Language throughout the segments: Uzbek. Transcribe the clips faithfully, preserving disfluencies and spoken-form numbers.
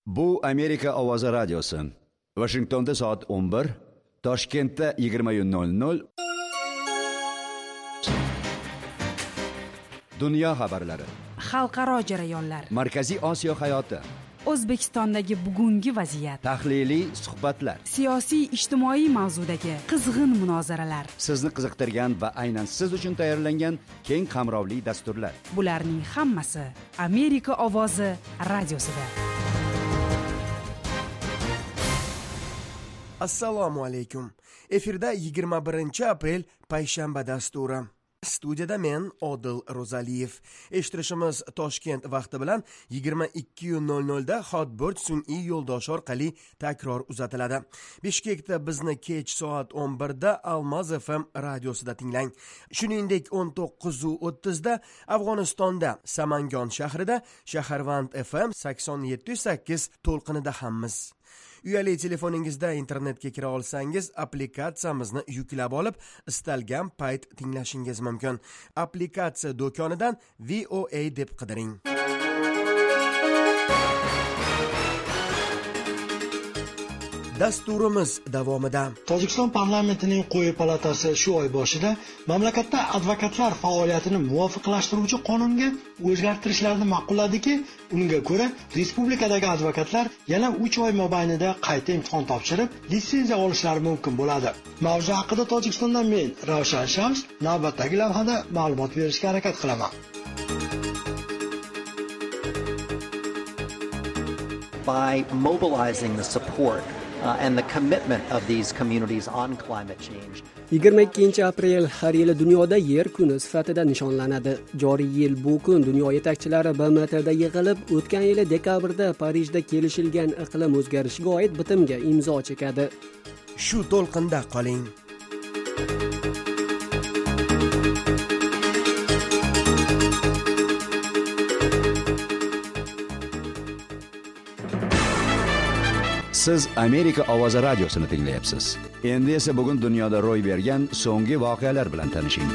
Bu Amerika ovozi radiosi. Washingtonda soat o'n bir, Toshkentda yigirma nol nol. Dunyo xabarlari. Xalqaro jarayonlar. Markaziy Osiyo hayoti. O'zbekistondagi bugungi vaziyat. Tahliliy suhbatlar. Siyosiy ijtimoiy mavzudagi qizg'in munozaralar. Sizni qiziqtirgan va aynan siz uchun tayyorlangan keng qamrovli dasturlar. Bularning hammasi Amerika ovozi radiosida. Assalomu alaykum. Efirda yigirma birinchi aprel payshanba dasturi. Studiyada men Odil Ro'zaliyev. Eshittirishimiz Toshkent vaqti bilan yigirma ikki nol nol da Hotbird sun'iy yo'ldosh orqali takror uzatiladi. Bishkekda bizni kech soat o'n bir da Almaz F M radiosida tinglang. Shuningdek o'n to'qqiz o'ttiz da Afg'onistonda Samangon shahrida Shaharvand F M sakson yetti sakkiz to'lqinida hammiz. Uyali telefoningizda internetga kira olsangiz, applikatsiyamizni yuklab olib, istalgan payt tinglashingiz mumkin. Applikatsiya do'konidan V O A deb qidiring. Dasturimiz davomida Tojikiston parlamentining quyi palatasi shu oy boshida mamlakatda advokatlar faoliyatini muvofiqlashtiruvchi qonunga o'zgartirishlarni ma'qulladiki, unga ko'ra respublikadagi advokatlar yana uch oy mobaynida qayta imtihon topshirib, litsenziya olishlari mumkin bo'ladi. Mavzu haqida Tojikistondan men Ravshan Shams navbatdagi lavhada ma'lumot berishga harakat qilaman. By mobilizing the support Uh, and the commitment of these communities on climate change. yigirma ikkinchi aprel har yili dunyoda yer kuni sifatida nishonlanadi. Joriy yil bu kun dunyo yetakchilari B M T da yig'ilib, o'tgan yili dekabrda Parijda kelishilgan iqlim o'zgarishiga oid bitimga imzo chekadi. Shu to'lqinda qoling. Siz Amerika ovozi radiosini tinglayapsiz. Endi esa bugun dunyoda ro'y bergan so'nggi voqealar bilan tanishing.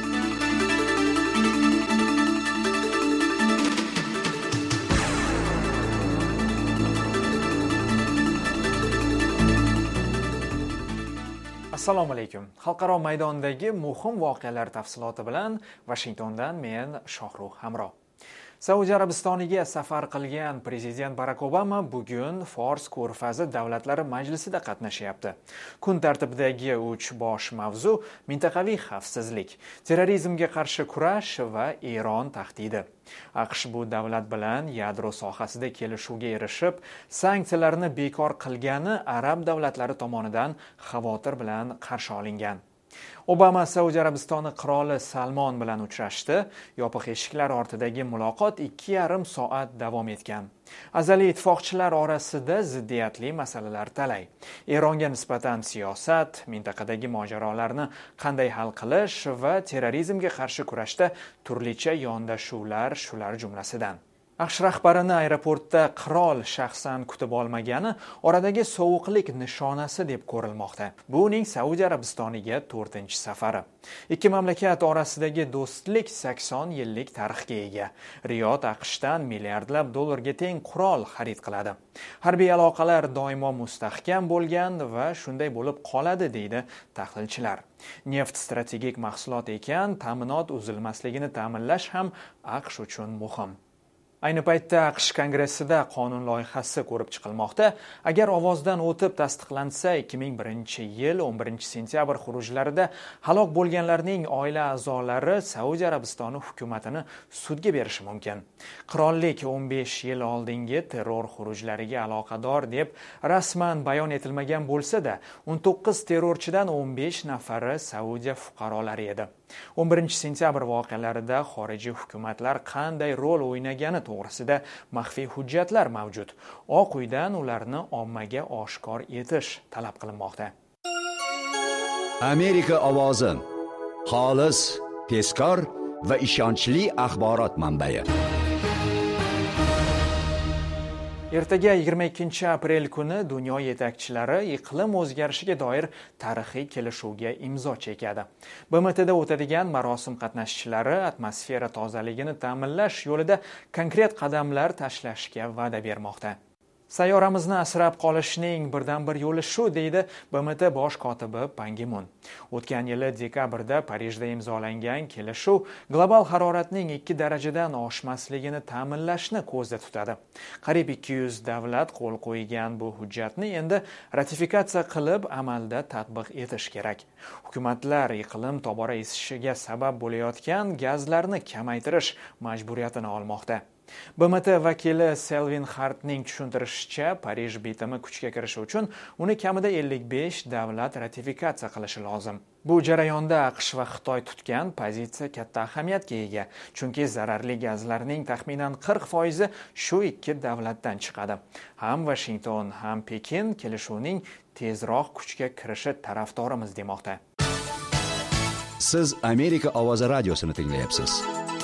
Assalomu alaykum. Xalqaro maydondagi muhim voqealar tafsiloti bilan Washingtondan men Shohruh Hamro. Saudiya Arabistoniga safar qilgan prezident Barack Obama bugun Fors ko'rfazi davlatlari majlisida qatnashyapti. Kun tartibidagi uch bosh mavzu mintaqaviy xavfsizlik, terrorizmga qarshi kurash va Eron tahdidi. AQSh bu davlat bilan yadro sohasida kelishuvga erishib, sanksiyalarni bekor qilgani arab davlatlari tomonidan xavotir bilan qarshi olingan. Obama Saudiya Arabistoni qiroli Salmon bilan uchrashdi. Yopiq eshiklar ortidagi muloqot ikki yarim soat davom etgan. Azaliy ittifoqchilar orasida ziddiyatli masalalar talay. Eronga nisbatan siyosat, mintaqadagi mojarolarni qanday hal qilish va terrorizmga qarshi kurashda turlicha yondashuvlar shular jumlasidan. AQSh rahbarini aeroportda qirol shaxsan kutib olmagani oradagi sovuqlik nishonasi deb ko'rilmoqda. Bu uning Saudiya Arabistoniga to'rtinchi safari. Ikki mamlakat orasidagi do'stlik sakson yillik tarixga ega. Riyod AQShdan milliardlab dollarga teng qurol xarid qiladi. Harbiy aloqalar doimo mustahkam bo'lgan va shunday bo'lib qoladi, deydi tahlilchilar. Neft strategik mahsulot ekan, ta'minot uzilmasligini ta'minlash ham AQSh uchun muhim. Ayni paytda AQSh kongressida qonun loyihasi ko'rib chiqilmoqda. Agar ovozdan o'tib tasdiqlansa, ikki ming birinchi yil o'n birinchi sentyabr xurujlarida halok bo'lganlarning oila a'zolari Saudiya Arabistoni hukumatini sudga berishi mumkin. Qirollik o'n besh yil oldingi terror xurujlariga aloqador deb rasman bayon etilmagan bo'lsa-da, o'n to'qqiz terrorchidan o'n besh nafari Saudiya fuqarolari edi. o'n birinchi sentyabr voqealarida xorijiy hukumatlar qanday rol o'ynagani to'g'risida maxfiy hujjatlar mavjud. Oq uydan ularni ommaga oshkor etish talab qilinmoqda. Amerika ovozi. Xolis, tezkor va ishonchli axborot manbai. Ertaga yigirma ikkinchi aprel kuni dunyo yetakchilari iqlim o'zgarishiga doir tarixiy kelishuvga imzo chekadi. B M T da o'tadigan marosim qatnashchilari atmosfera tozaligini ta'minlash yo'lida konkret qadamlar tashlashga va'da bermoqda. Sayyoramizni asrab qolishning birdan bir yo'li shu, deydi B M T bosh kotibi Pan Gi Mun. O'tgan yili dekabrda Parijda imzolangan kelishuv global haroratning ikki darajadan oshmasligini ta'minlashni ko'zda tutadi. Qariyb ikki yuz davlat qo'l qo'ygan bu hujjatni endi ratifikatsiya qilib amalda tatbiq etish kerak. Hukumatlar iqlim tobora isishiga sabab bo'layotgan gazlarni kamaytirish majburiyatini olmoqda. B M T vakili Selvin Hartning tushuntirishicha, Parij bitimi kuchga kirishi uchun uni kamida ellik besh davlat ratifikatsiya qilishi lozim. Bu jarayonda AQSh va Xitoy tutgan pozitsiya katta ahamiyatga ega, chunki zararli gazlarning taxminan qirq foizi shu ikki davlatdan chiqadi. Ham Washington, ham Pekin kelishuvning tezroq kuchga kirishi tarafdorimiz demoqda. Siz Amerika ovozi radiosini tinglayapsiz.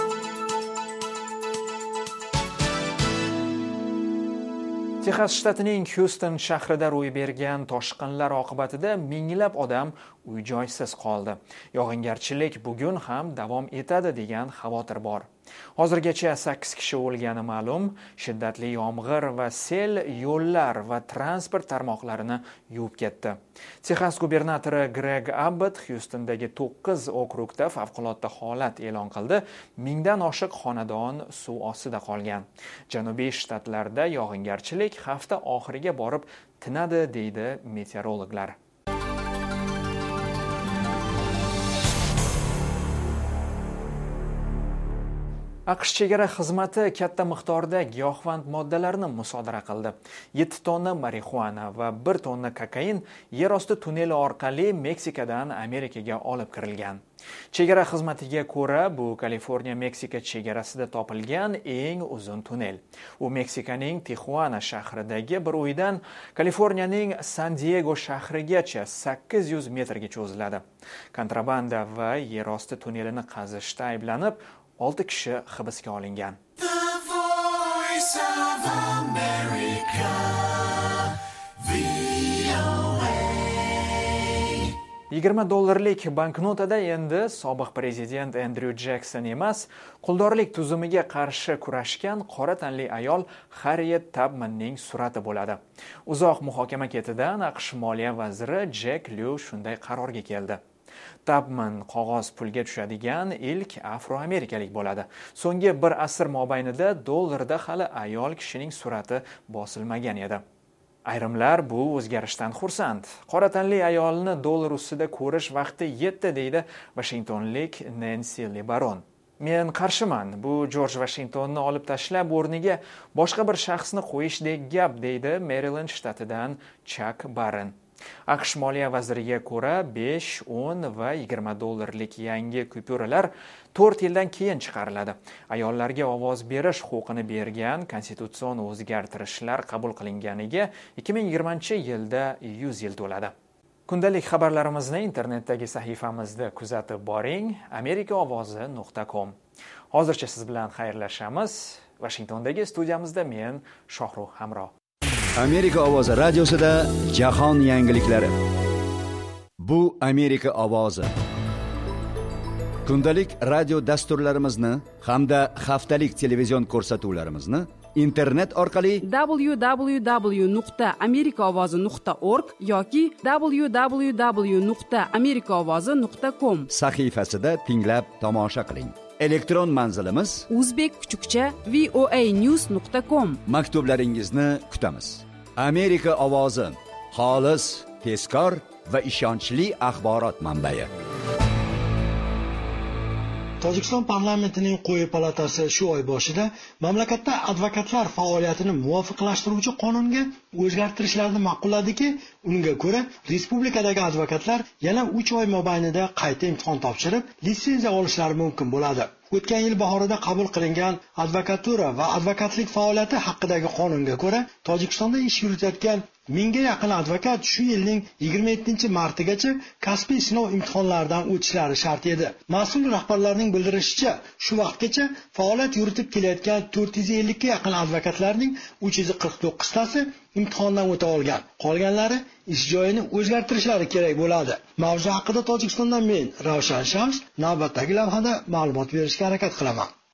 Texas shtatining Houston shahrida ro'y bergan toshqinlar oqibatida minglab odam uy-joysiz qoldi. Yog'ingarchilik bugun ham davom etadi degan xavotir bor. Hozirgacha sakkiz kishi o'lgani ma'lum. Shiddatli yomg'ir va sel yo'llar va transport tarmoqlarini yuvib ketdi. Texas gubernatori Greg Abbott Houstondagi to'qqiz okrugda favqulodda holat e'lon qildi. Mingdan oshiq xonadon suv ostida qolgan. Janubiy shtatlarda yog'ingarchilik hafta oxiriga borib tinadi, deydi meteorologlar. AQSh chegara xizmati katta miqdorda giyohvand moddalarni musodara qildi. yetti tonna marixuana va bir tonna kokain yer osti tunneli orqali Meksikadan Amerikaga olib kirilgan. Chegara xizmatiga ko'ra, bu Kaliforniya-Meksika chegarasida topilgan eng uzun tunnel. U Meksikaning Tijuana shahridagi bir uydan Kaliforniyaning San-Diego shahrigacha sakkiz yuz metrga cho'ziladi. Kontrabanda va yer osti tunnelini qazishda ayblanib olti kishi hibsga olingan. yigirma dollarlik banknotada endi sobiq prezident Andrew Jackson emas, quldorlik tuzumiga qarshi kurashgan qora tanli ayol Harriet Tubmanning surati bo'ladi. Uzoq muhokama ketidan AQSh moliya vaziri Jack Lew shunday qarorga keldi. Tubman qog'oz pulga tushadigan ilk afroamerikalik bo'ladi. So'nggi bir asr mobaynida dollarda hali ayol kishining surati bosilmagan edi. Ayrimlar bu o'zgarishdan xursand. Qora tanli ayolni dollar ustida ko'rish vaqti yetdi, deydi Washingtonlik Nancy LeBaron. Men qarshiman. Bu Jorj Washingtonni olib tashlab o'rniga boshqa bir shaxsni qo'yishdek gap, deydi Maryland shtatidan Chuck Barron. AQSh moliya vaziriga ko'ra besh, o'n va yigirma dollarlik yangi kupyuralar to'rt yildan keyin chiqariladi. Ayollarga ovoz berish huquqini bergan konstitutsion o'zgartirishlar qabul qilinganiga ikki ming yigirmanchi yilda yuz yil to'ladi. Kundalik xabarlarimizni internetdagi sahifamizda kuzatib boring, amerika ovozi nuqta com. Hozircha siz bilan xayrlashamiz. Washingtondagi studiyamizda men Shohruh Hamro. Amerika ovozi radiosida jahon yangiliklari. Bu Amerika ovozi. Kundalik radio dasturlarimizni hamda haftalik televizion ko'rsatuvlarimizni internet orqali w w w nuqta amerika ovozi nuqta org yoki w w w nuqta amerika ovozi nuqta com sahifasida tinglab tomosha qiling. Elektron manzilimiz uzbek kuchukcha voa news nuqta com. Maktublaringizni kutamiz. Amerika ovozi, xolis, tezkor va ishonchli axborot manbai. Tojikiston parlamentining quyi palatasi shu oy boshida mamlakatda advokatlar faoliyatini muvofiqlashtiruvchi qonunga o'zgartirishlarni ma'qulladiki, unga ko'ra respublikadagi advokatlar yana uch oy mobaynida qayta imtihon topshirib, litsenziya olishlari mumkin bo'ladi. O'tgan yil bahorida qabul qilingan advokatura va advokatlik faoliyati haqidagi qonunga ko'ra, Tojikistonda ish yuritayotgan mingga yaqin advokat shu yilning yigirma yettinchi martigacha kasbiy sinov imtihonlaridan o'tishlari shart edi. Mas'ul rahbarlarning bildirishicha, shu vaqtgacha faoliyat yuritib kelayotgan to'rt yuz ellikka yaqin advokatlarning uch yuz qirq to'qqiztasi imtihondan o'ta olgan. Qolganlari ish joyini o'zgartirishlari kerak bo'ladi. Mavzu haqida Tojikistondan men Ravshan Shams navbatdagi lavhada ma'lumot berishga harakat qilaman.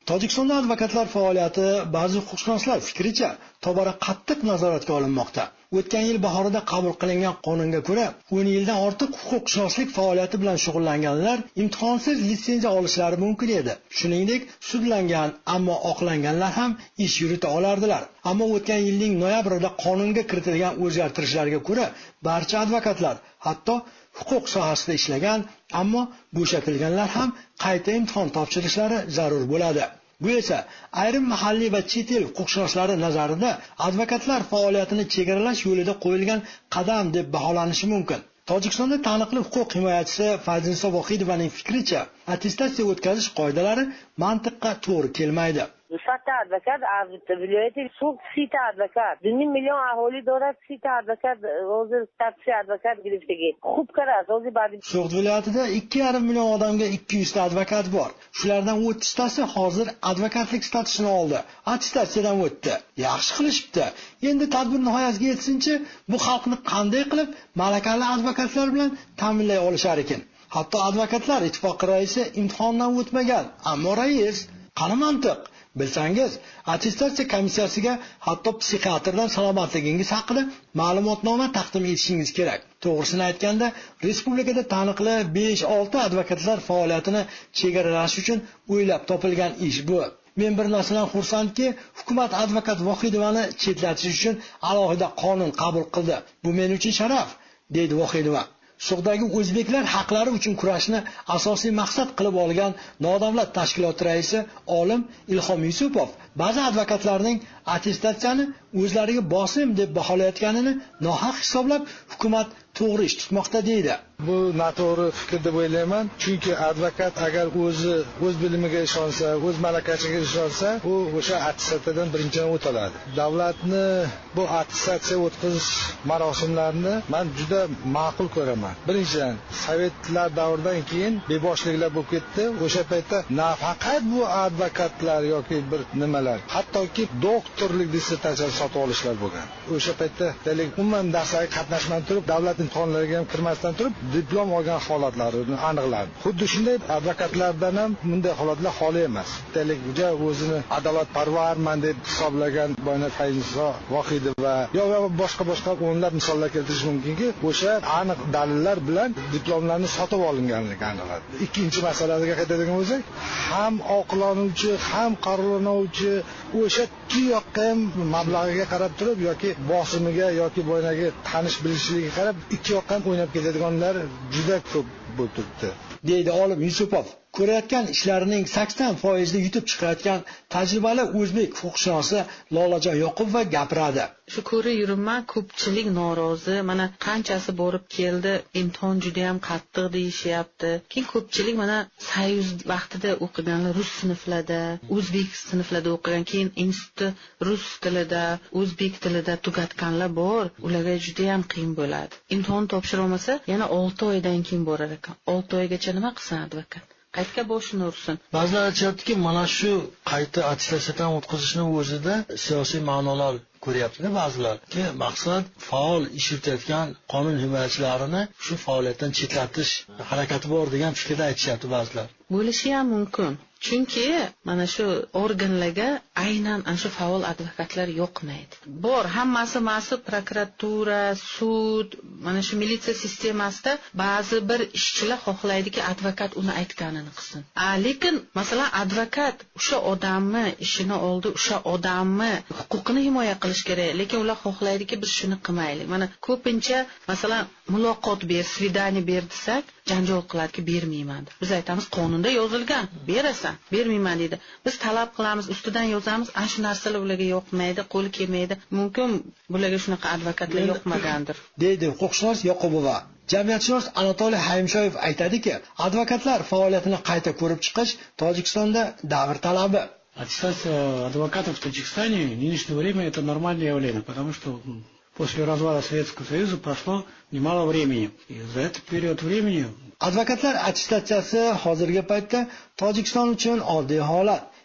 Tojikistonda advokatlar faoliyati ba'zi huquqshunoslar fikricha tobora qattiq nazoratga olinmoqda. O'tgan yil bahorida qabul qilingan qonunga ko'ra, o'n yildan ortiq huquqshunoslik faoliyati bilan shug'ullanganlar imtihonsiz litsenziya olishlari mumkin edi. Shuningdek, sudlangan, ammo oqlanganlar ham ish yurita olardilar. Ammo o'tgan yilning noyabrida qonunga kiritilgan o'zgartirishlarga ko'ra, barcha advokatlar, hatto huquq sohasida ishlagan, ammo bo'shatilganlar ham qayta imtihon topshirishlari zarur bo'ladi. Bu esa ayrim mahalliy va chet el huquqshunoslari nazarida advokatlar faoliyatini chegaralash yo'lida qo'yilgan qadam deb baholanishi mumkin. Tojikistonda taniqli huquq himoyachisi Fayzulniso Vohidovaning fikricha, attestatsiya o'tkazish qoidalari mantiqqa to'g'ri kelmaydi. صد ادوکات از ولایت سوق سی تا ادوکات دو میلیون اهالی دارد سی تا ادوکات حاضر تفسیر ادوکات گرفتگی خوب کرد حاضر بعد So'g'd viloyatida ikki yarim million odamga ikki yuz ta advokat bor. Shulardan o'ttiz tasi hozir advokatlik statusini oldi. Attestatsiyadan o'tdi. Yaxshi qilishibdi. Endi tadbir nihoyasiga yetsinchi, bu xalqni qanday qilib malakali advokatlar bilan ta'minlay olishar ekan? Hatto advokatlar ittifoqi raisi imtihondan o'tmagan, ammo rais qani mantiq? Bilsangiz, attestatsiya komissiyasiga hatto psixiatrdan salomatligingiz haqida ma'lumotnoma taqdim etishingiz kerak. To'g'risini aytganda, respublikada taniqli besh olti advokatlar faoliyatini chegaralash uchun o'ylab topilgan ish bu. Men bir narsadan xursandki, hukumat advokat Vohidovani chetlatish uchun alohida qonun qabul qildi. Bu men uchun sharaf, deydi Vohidova. So'g'dagi o'zbeklar haqlari uchun kurashni asosiy maqsad qilib olgan nodavlat tashkiloti raisi olim Ilhom Yusupov ba'zi advokatlarning attestatsiyani o'zlariga bosim deb baholayotganini nohaq hisoblab, hukumat to'g'ri ish tutmoqda deydi. Bu noto'g'ri fikr deb o'ylayman, chunki advokat agar o'zi o'z bilimiga ishonsa, o'z malakasiga ishonsa, u o'sha attestatsiyadan birinchidan o'tadi. Davlatni bu attestatsiya o'tkazish marosimlarini men juda ma'qul ko'raman. Birinchidan, sovetlar davridan keyin beboshliklar bo'lib ketdi. O'sha paytda nafaqat bu advokatlar yoki bir nimalar, hattoki doktorlik dissertatsiya sotib olishlar bo'lgan. O'sha paytda deylik, umuman darslarga qatnashmay turib, davlat imtihonlariga ham kirmasdan turib diplom olgan holatlarini aniqladi. Xuddi shunday advokatlardan ham bunday holatlar xoli emas. Deylik, juda o'zini adolatparvarman deb hisoblagan boyna Fayzulniso Vohidova yo boshqa boshqa o'nlab misollar keltirish mumkinki, o'sha aniq dalillar bilan diplomlarni sotib olinganligi aniqladi. Ikkinchi masalaga qaytadigan bo'lsak, ham oqlanuvchi, ham qarorlanuvchi o'sha tuyoqqa ham mablag'iga qarab turib yoki bosimiga yoki boynaga tanish bilishligiga qarab ikki yoqdan o'ynab ketadiganlar juda ko'p bo'lib turibdi, deydi olim Yusupov. Ko'rayotgan ishlarining sakson foiz ni yutib chiqayotgan tajribali o'zbek huquqshunosi Lolajon Yoqubova gapiradi. Shu ko'ra yuribman, ko'pchilik norozi, mana qanchasi borib keldi, imtihon juda ham qattiq deyishyapti. Keyin ko'pchilik mana Soyuz vaqtida o'qiganlar rus sinflarida, o'zbek sinflarida o'qigan, keyin institutda rus tilida, o'zbek tilida tugatganlar bor. Ularga juda ham qiyin bo'ladi. Imtihon topshira olmasa, yana olti oydan keyin borar ekan. olti oygacha nima qilsin advokat? Qaytga boshini ursin. Ba'zilar aytishyaptiki, mana shu qayta attestatsiyadan o'tkazishni o'zida siyosiy ma'nolar ko'ryapti ba'zilar. Ki maqsad faol ish yuritayotgan qonun himoyachilarini shu faoliyatdan chetlatish harakati bor degan fikrda aytishyapti ba'zilar. Bo'lishi ham mumkin. Chunki mana shu organlarga aynan ana shu faol advokatlar yo'qmaydi. Bor, hammasi mas'ul prokuratura, sud, mana shu militsiya sistemasida ba'zi bir ishchilar xohlaydiki, advokat uni aytganini qilsin. A, lekin masalan advokat o'sha odamni ishini oldi, o'sha odamni huquqini himoya qilish kerak, lekin ular xohlaydiki, biz shuni qilmaylik. Mana ko'pincha masalan muloqot ber, svidaniya ber desak, janjal qiladiki, bermayman. Biz aytamiz, qonunda yozilgan, berasan, bermayman deydi. Biz talab qilamiz, ustidan yozamiz, ana shu narsalar ularga yoqmaydi, qo'li kelmaydi. Mumkin bularga shunaqa advokatlar yoqmagandir, deydi huquqshunos Yoqubova. Jamiyatshunos Anatoliy Haymshoyev aytadiki, advokatlar faoliyatini qayta ko'rib chiqish Tojikistonda davr talabi. Аттестация адвокатов в Таджикистане в нынешнее время это нормальное явление, потому что после развала Советского Союза прошло немало времени. И за этот период времени advokatlar attestatsiyasi hozirgi paytda Tojikiston uchun oddiy holat.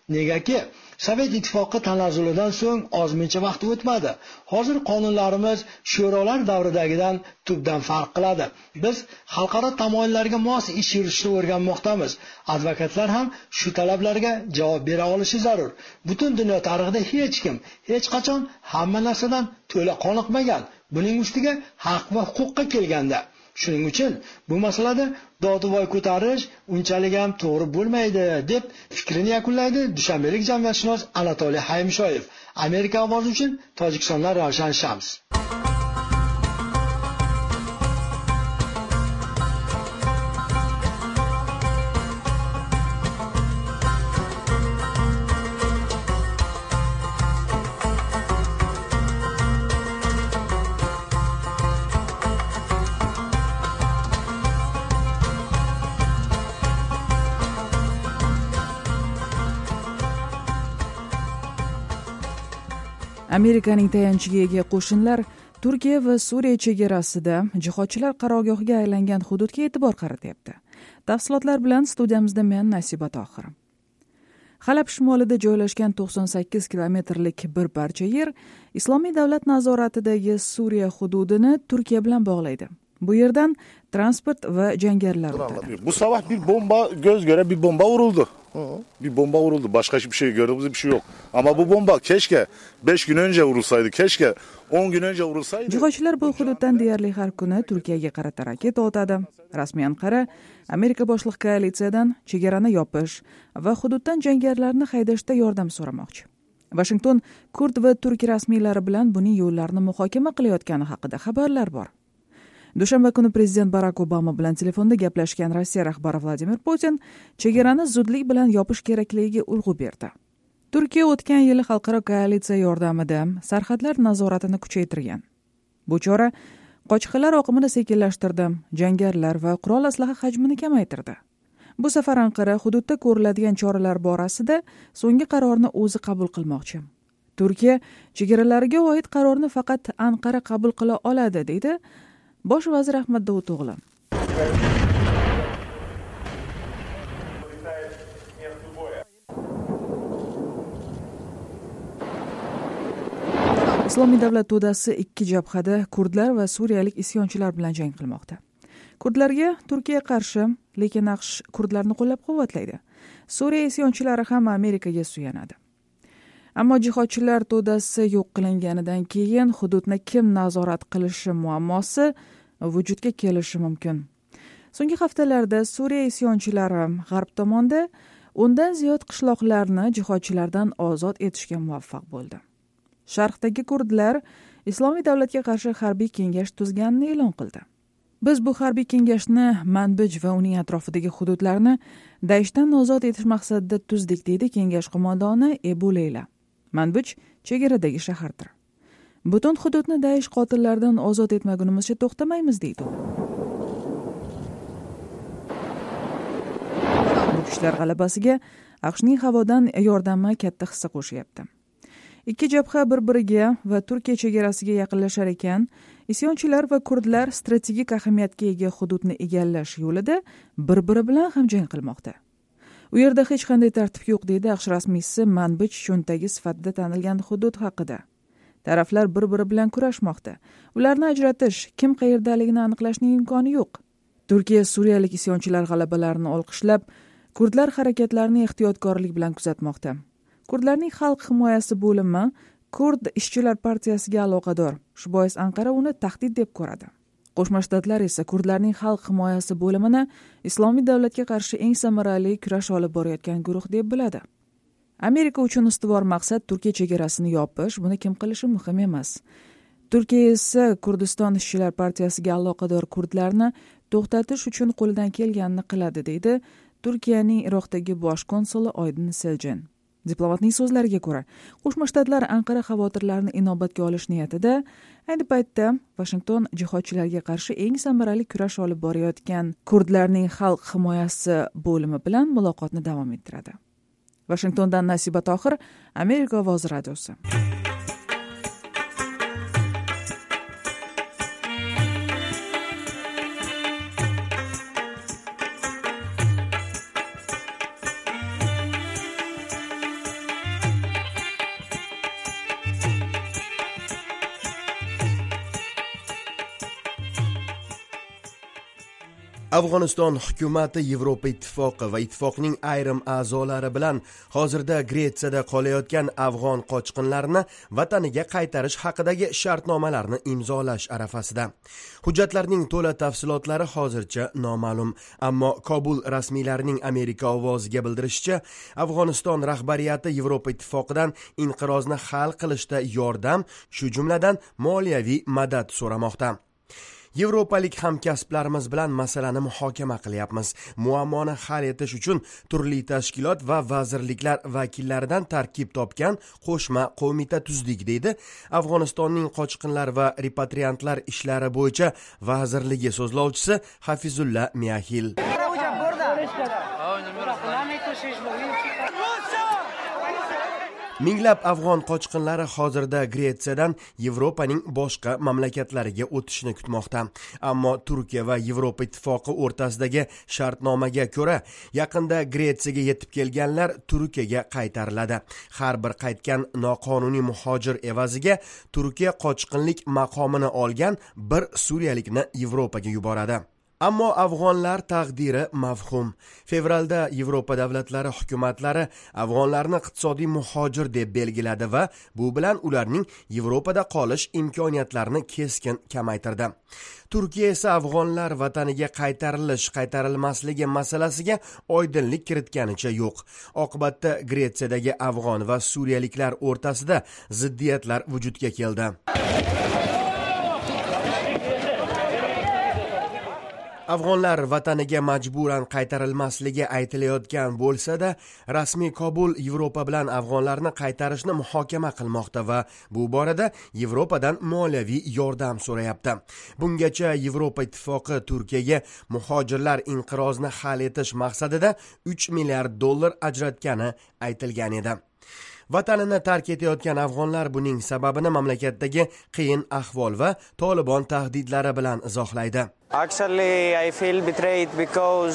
Negaki, Sovet ittifoqi tanazzulidan so'ng ozmuncha vaqt o'tmadi. Hozir qonunlarimiz sho'rolar davridagidan tubdan farq qiladi. Biz xalqaro tamoyillarga mos ish yuritishni o'rganmoqdamiz. Advokatlar ham shu talablarga javob bera olishi zarur. Butun dunyo tarixida hech kim hech qachon hamma narsadan to'la qoniqmagan. Buning ustiga haq va huquqqa kelganda shuning uchun bu masalada dodivoy ko'tarish unchalik ham to'g'ri bo'lmaydi deb fikrini yakunlaydi dushanbalik jamiyatshunos Anatoliy Haymshoyev. Amerika ovozi uchun Tojikistondan Ravshan Shams. Amerikaning tayanchiga ega qo'shinlar Turkiya va Suriya chegarasida jihodchilar qarorgohiga aylangan hududga e'tibor qaratyapti. Tafsilotlar bilan studiyamizda men Nasiba Tohir. Halab shimolida joylashgan to'qson sakkiz kilometrlik bir parcha yer Islomiy davlat nazoratidagi Suriya hududini Turkiya bilan bog'laydi. Bu yerdan transport va jangarilar o'tadi. Bu sabah bir bomba göz göre bir bomba vuruldu. Bir bomba vuruldu. Başka hiçbir şey gördüğümüz bir şey yok. Ama bu bomba keşke besh gün önce vurulsaydı. Keşke o'n gün önce vurulsaydı. Jihodchilar bu hududdan deyarli har kuni Turkiyaga qarata raketa otadi. Rasmiy Anqara Amerika boshliq koalitsiyadan chegarani yopish va hududdan jangarilarni haydashda yordam so'ramoqchi. Washington kurd va turk rasmiylari bilan buning yo'llarini muhokama qilayotgani haqida xabarlar bor. Dushanba kuni prezident Barack Obama bilan telefonda gaplashgan Rossiya rahbari Vladimir Putin chegarani zudlik bilan yopish kerakligiga urg'u berdi. Turkiya o'tgan yili xalqaro koalitsiya yordamida sarhadlar nazoratini kuchaytirgan. Bu chora qochqinlar oqimini sekinlashtirdi, jangarilar va qurol aslaha hajmini kamaytirdi. Bu safar Anqara hududda ko'riladigan choralar borasida so'nggi qarorni o'zi qabul qilmoqchi. Turkiya chegaralariga oid qarorni faqat Anqara qabul qila oladi, deydi Bosh vazir Ahmad Davuto'g'li. Islomiy davlat to'dasi ikki jabhada kurdlar va suriyalik isyonchilar bilan jang qilmoqda. Kurdlarga Turkiya qarshi, lekin AQSh kurdlarni qo'llab-quvvatlaydi. Suriya isyonchilari ham Amerikaga suyanadi. Ammo jihodchilar to'dasi yo'q qilinganidan keyin hududni kim nazorat qilishi muammosi vujudga kelishi mumkin. So'nggi haftalarda Suriya isyonchilari g'arb tomonda o'ndan ziyod qishloqlarni jihodchilardan ozod etishga muvaffaq bo'ldi. Sharqdagi kurdlar Islomiy davlatga qarshi harbiy kengash tuzganini e'lon qildi. Biz bu harbiy kengashni Manbij va uning atrofidagi hududlarni Daeshdan ozod etish maqsadida tuzdik, deydi kengash qo'mondoni Ebu Leyla. Manbij chegaradagi shahardir. Butun hududni Daesh qotillaridan ozod etmagunimizcha to'xtamaymiz, deydi. Bu kuchlar g'alabasiga AQShning havodan yordami katta hissa qo'shyapti. Ikki jabha bir-biriga va Turkiya chegarasiga yaqinlashar ekan, isyonchilar va kurdlar strategik ahamiyatga ega hududni egallash yo'lida bir-biri bilan ham jang qilmoqda. U yerda hech qanday tartib yo'q, deydi AQSh rasmiysi Manbij cho'ntagi sifatida tanilgan hudud haqida. Taraflar bir-biri bilan kurashmoqda. Ularni ajratish, kim qayerdaligini aniqlashning imkoni yo'q. Turkiya suriyalik isyonchilar g'alabalarini olqishlab, kurdlar harakatlarini ehtiyotkorlik bilan kuzatmoqda. Kurdlarning xalq himoyasi bo'limi Kurd ishchilar partiyasiga aloqador. Shu bois Anqara uni tahdid deb ko'radi. Qo'shma Shtatlar esa kurdlarning xalq himoyasi bo'limini Islomiy davlatga qarshi eng samarali kurash olib borayotgan guruh deb biladi. Amerika uchun ustuvor maqsad Turkiya chegarasini yopish, buni kim qilishi muhim emas. Turkiya esa Kurdiston ishchilar partiyasiga aloqador kurdlarni to'xtatish uchun qo'lidan kelganini qiladi, deydi Turkiyaning Iroqdagi bosh konsuli Oydin Seljan. Diplomatning so'zlariga ko'ra, Qo'shma Shtatlar Anqara xavotirlarini inobatga olish niyatida ayni paytda Washington jihodchilarga qarshi eng samarali kurash olib borayotgan kurdlarning xalq himoyasi bo'limi bilan muloqotni davom ettiradi. Washingtondan Nasiba Tohir, Amerika ovozi radiosi. Afg'oniston hukumati Yevropa ittifoqi va ittifoqning ayrim a'zolari bilan hozirda Gretsiyada qolayotgan afg'on qochqinlarini vataniga qaytarish haqidagi shartnomalarni imzolash arafasida. Hujjatlarning to'la tafsilotlari hozircha noma'lum, ammo Kobul rasmiylarining Amerika ovoziga bildirishicha, Afg'oniston rahbariyati Yevropa ittifoqidan inqirozni hal qilishda yordam, shu jumladan moliyaviy madad so'ramoqda. Yevropalik hamkasblarimiz bilan masalani muhokama qilyapmiz. Muammoni hal etish uchun turli tashkilot va vazirliklar vakillaridan tarkib topgan qo'shma qo'mita tuzdik, deydi Afg'onistonning qochqinlar va repatriantlar ishlari bo'yicha vazirligi so'zlovchisi Hafizulla Miyahil. Minglab afg'on qochqinlari hozirda Gretsiyadan Yevropaning boshqa mamlakatlariga o'tishni kutmoqda. Ammo Turkiya va Yevropa ittifoqi o'rtasidagi shartnomaga ko'ra, yaqinda Gretsiyaga yetib kelganlar Turkiyaga qaytariladi. Har bir qaytgan noqonuniy muhojir evaziga Turkiya qochqinlik maqomini olgan bir suriyalikni Yevropaga yuboradi. Ammo afg'onlar taqdiri mavhum. Fevralda Yevropa davlatlari hukumatlari afg'onlarni iqtisodiy muhojir deb belgiladi va bu bilan ularning Yevropada qolish imkoniyatlarini keskin kamaytirdi. Turkiya esa afg'onlar vataniga qaytarilish, qaytarilmasligi masalasiga oydinlik kiritganicha yo'q. Oqibatda Gretsiyadagi afg'on va suriyaliklar o'rtasida ziddiyatlar vujudga keldi. Afg'onlar vataniga majburan qaytarilmasligi aytilayotgan bo'lsa-da, rasmiy Kobul Yevropa bilan afg'onlarni qaytarishni muhokama qilmoqda va bu borada Yevropadan moliyaviy yordam so'rayapti. Bungacha Yevropa ittifoqi Turkiyaga muhojirlar inqirozini hal etish maqsadida uch milliard dollar ajratgani aytilgan edi. Vatanini tark etayotgan afg'onlar buning sababini mamlakatdagi qiyin ahvol va Tolibon tahdidlari bilan izohlaydi. Actually, I feel betrayed because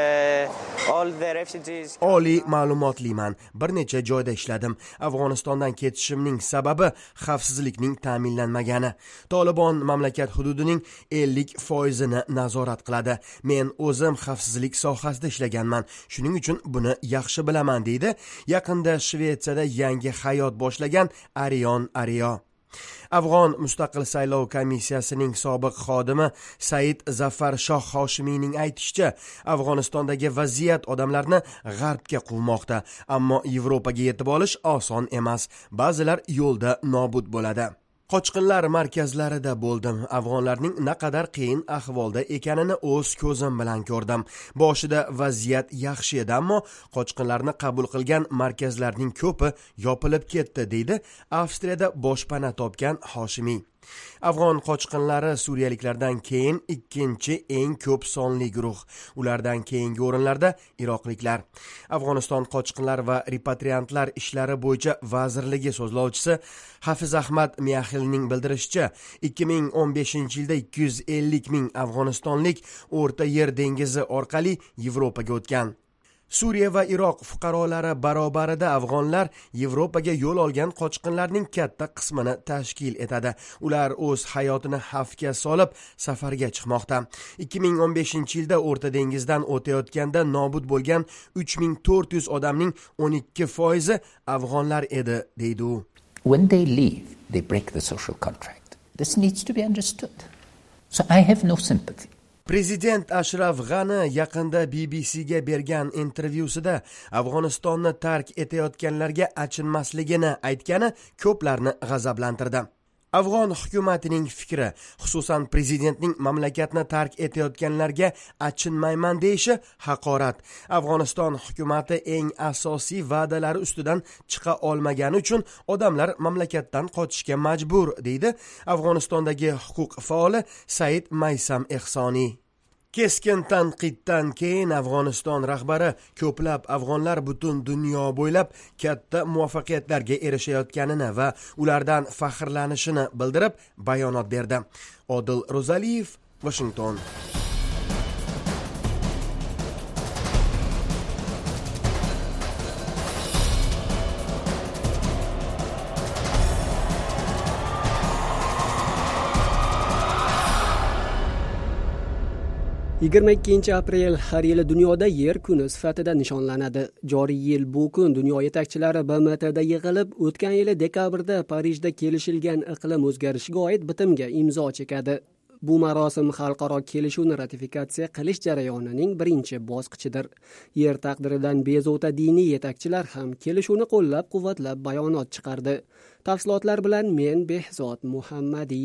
uh, all the refugees... Oliy ma'lumotliman. Bir necha joyda ishladim. Afg'onistondan ketishimning sababi xavfsizlikning ta'minlanmagani. Tolibon mamlakat hududining ellik foizini nazorat qiladi. Men o'zim xavfsizlik sohasida ishlaganman. Shuning uchun buni yaxshi bilaman, deydi yaqinda Shvetsiyada yangi hayot boshlagan Arion Ariyo. Afg'on mustaqil saylov komissiyasining sobiq xodimi Said Zafar Shoh Hoshimiyning aytishicha, Afg'onistondagi vaziyat odamlarni g'arbga quvmoqda, ammo Yevropaga yetib olish oson emas. Ba'zilar yo'lda nobud bo'ladi. Qochqinlar markazlarida bo'ldim. Afg'onlarning naqadar qiyin ahvolda ekanini o'z ko'zim bilan ko'rdim. Boshida vaziyat yaxshi edi, ammo qochqinlarni qabul qilgan markazlarning ko'pi yopilib ketdi, deydi Avstriyada boshpana topgan Hoshimiy. Afg'on qochqinlari suriyaliklardan keyin ikkinchi eng ko'p sonli guruh. Ulardan keyingi o'rinlarda iroqliklar. Afg'oniston qochqinlar va repatriantlar ishlari bo'yicha vazirligi so'zlovchisi Hafiz Ahmad Miyahilning bildirishicha, ikki ming o'n beshinchi yilda ikki yuz ellik ming afg'onistonlik O'rta Yer dengizi orqali Yevropaga o'tgan. Suriya va Iroq fuqarolari barobarida afg'onlar Yevropaga yo'l olgan qochqinlarning katta qismini tashkil etadi. Ular o'z hayotini xavfga solib safarga chiqmoqda. ikki ming o'n beshinchi yilda O'rta dengizdan o'tayotganda nobud bo'lgan uch ming to'rt yuz odamning o'n ikki foizi afg'onlar edi, deydi u. When they leave, they break the social contract. This needs to be understood. So I have no sympathy. Prezident Ashraf G'ani yaqinda B B C'ga bergan intervyusida Afg'onistonni tark etayotganlarga achinmasligini aytgani ko'plarni g'azablantirdi. Afg'on hukumatining fikri, xususan prezidentning mamlakatni tark etayotganlarga achinmayman deyishi haqorat. Afg'oniston hukumati eng asosiy va'dalari ustidan chiqa olmagani uchun odamlar mamlakatdan qochishga majbur, deydi Afg'onistondagi huquq faoli Said Maysam Ehsoniy. Keskin tanqiddan keyin Afg'oniston rahbari ko'plab afg'onlar butun dunyo bo'ylab katta muvaffaqiyatlarga erishayotganini va ulardan faxrlanishini bildirib bayonot berdi. Odil Ro'zaliyev, Washington. yigirma ikkinchi aprel har yili dunyoda yer kuni sifatida nishonlanadi. Joriy yil bu kun dunyo yetakchilari B M T'da yig'ilib, o'tgan yili dekabrda Parijda kelishilgan iqlim o'zgarishiga oid bitimga imzo chekadi. Bu marosim xalqaro kelishuvni ratifikatsiya qilish jarayonining birinchi bosqichidir. Yer taqdiridan bezovta diniy yetakchilar ham kelishuvni qo'llab-quvvatlab bayonot chiqardi. Tafsilotlar bilan men Behzod Muhammadiy.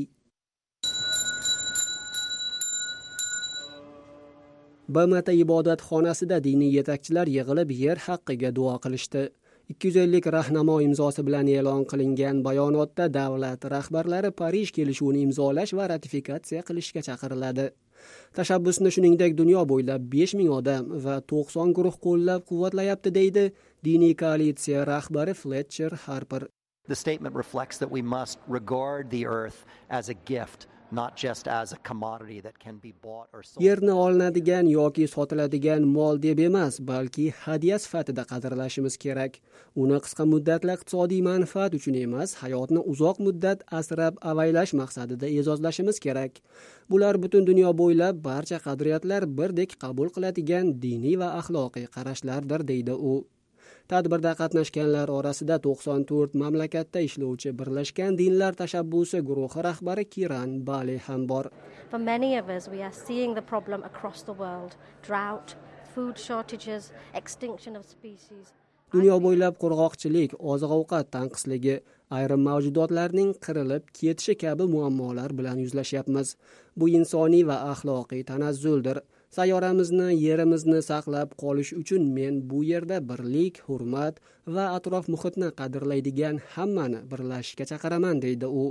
B M T ibodatxonasida diniy yetakchilar yig'ilib yer haqqiga duo qilishdi. ikki yuz ellik rahnamo imzosi bilan e'lon qilingan bayonotda davlat rahbarlari Parij kelishuvini imzolash va ratifikatsiya qilishga chaqiriladi. Tashabbusni shuningdek dunyo bo'ylab besh ming odam va to'qson guruh qo'llab-quvvatlayapti deydi diniy koalitsiya rahbari Fletcher Harper. The statement reflects that we must regard the earth as a gift, not just as a commodity that can be bought or sold. Yerni olinadigan yoki sotiladigan mol deb emas, balki hadya sifatida qadrlashimiz kerak. Uni qisqa muddatli iqtisodiy manfaat uchun emas, hayotni uzoq muddat asrab-avaylash maqsadida e'zozlashimiz kerak. Bular butun dunyo bo'ylab barcha qadriyatlar birdek qabul qiladigan diniy va axloqiy qarashlardir, deydi u. Tadbirda qatnashganlar orasida to'qson to'rt mamlakatda ishlovchi Birlashgan dinlar tashabbusi guruhi rahbari Kiran Bali ham bor. For many of us, we are seeing the problem across the world: drought, food shortages, extinction of species. Dunyo bo'ylab qurg'oqchilik, oziq-ovqat tanqisligi, ayrim mavjudotlarning qirilib ketishi kabi muammolar bilan yuzlashyapmiz. Bu insoniy va axloqiy tanazzuldir. Sayyoramizni, yerimizni saqlab qolish uchun men bu yerda birlik, hurmat va atrof muhitni qadrlaydigan hammani birlashishga chaqiraman, deydi u.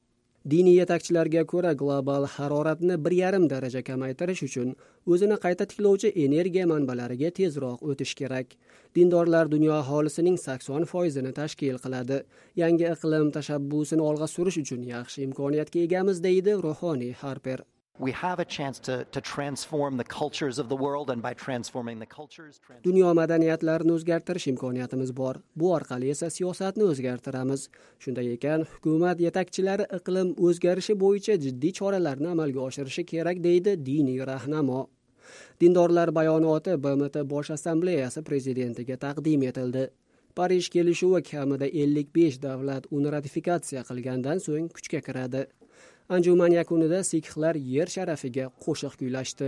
Diniy yetakchilarga ko'ra global haroratni bir yarim daraja kamaytirish uchun o'zini qayta tiklovchi energiya manbalariga tezroq o'tish kerak. Dindorlar dunyo aholisining sakson foizini tashkil qiladi. Yangi iqlim tashabbusini olg'a surish uchun yaxshi imkoniyatga egamiz, deydi ruhoniy Harper. We have a chance to, to transform the cultures of the world, and by transforming the cultures... Dunyo madaniyatlarini o'zgartirish imkoniyatimiz bor. Bu orqali esa siyosatni o'zgartiramiz. Shunday ekan, hukumat yetakchilari iqlim o'zgarishi bo'yicha jiddiy choralarni amalga oshirishi kerak, deydi diniy rahnamo. Dindorlar bayonoti B M T Bosh assambleyasi prezidentiga taqdim etildi. Parij kelishuvi kamida ellik besh davlat uni ratifikatsiya qilgandan so'ng kuchga kiradi. Anjuman yakunida sikhlar yer sharafiga qo'shiq kuylashdi.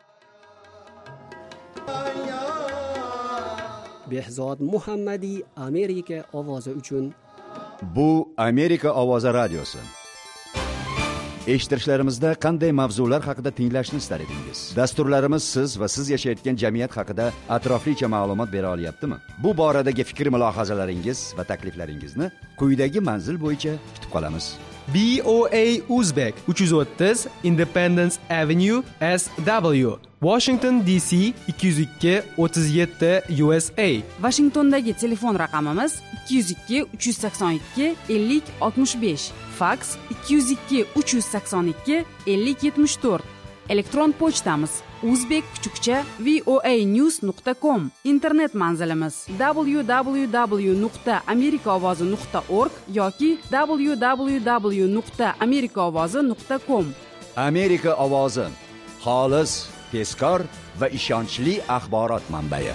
Behzod Muhammadiy, Amerika ovozi uchun. Bu Amerika ovozi radiosi. Eshittirishlarimizda qanday mavzular haqida tinglashni istar edingiz? Dasturlarimiz siz va siz yashayotgan jamiyat haqida atroflicha ma'lumot bera olyaptimi? Bu boradagi fikr-mulohazalaringiz va takliflaringizni quyidagi manzil bo'yicha kutib qolamiz. B O A Uzbek uch yuz o'ttiz Independence Avenue S W Washington D C ikki yuz ikki o'ttiz yetti U S A. Washingtondagi telefon raqamimiz ikki yuz ikki uch yuz sakson ikki ellik oltmish besh, fax ikki yuz ikki uch yuz sakson ikki ellik yetmish to'rt. Elektron pochtamiz uzbek kuchukcha voanews nuqta com. Internet manzilimiz w w w nuqta amerika ovozi nuqta org yoki w w w nuqta amerika ovozi nuqta com. Amerika ovozi, xolis, tezkor va ishonchli axborot manbai.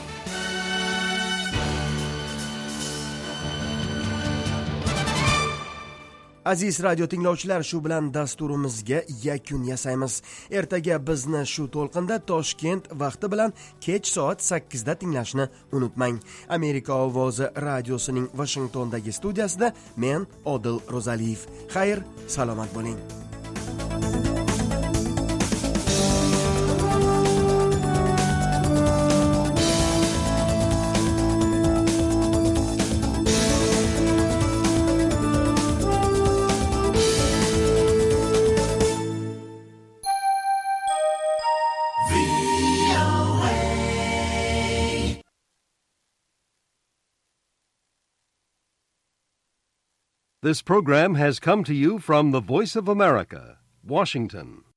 Aziz radio tinglovchilar, shu bilan dasturimizga yakun yasaymiz. Ertaga bizni shu to'lqinda Toshkent vaqti bilan kech soat sakkizda tinglashni unutmang. Amerika ovozi radiosining Washingtondagi studiyasida men Odil Ro'zaliyev. Xayr, salomat bo'ling. This program has come to you from the Voice of America, Washington.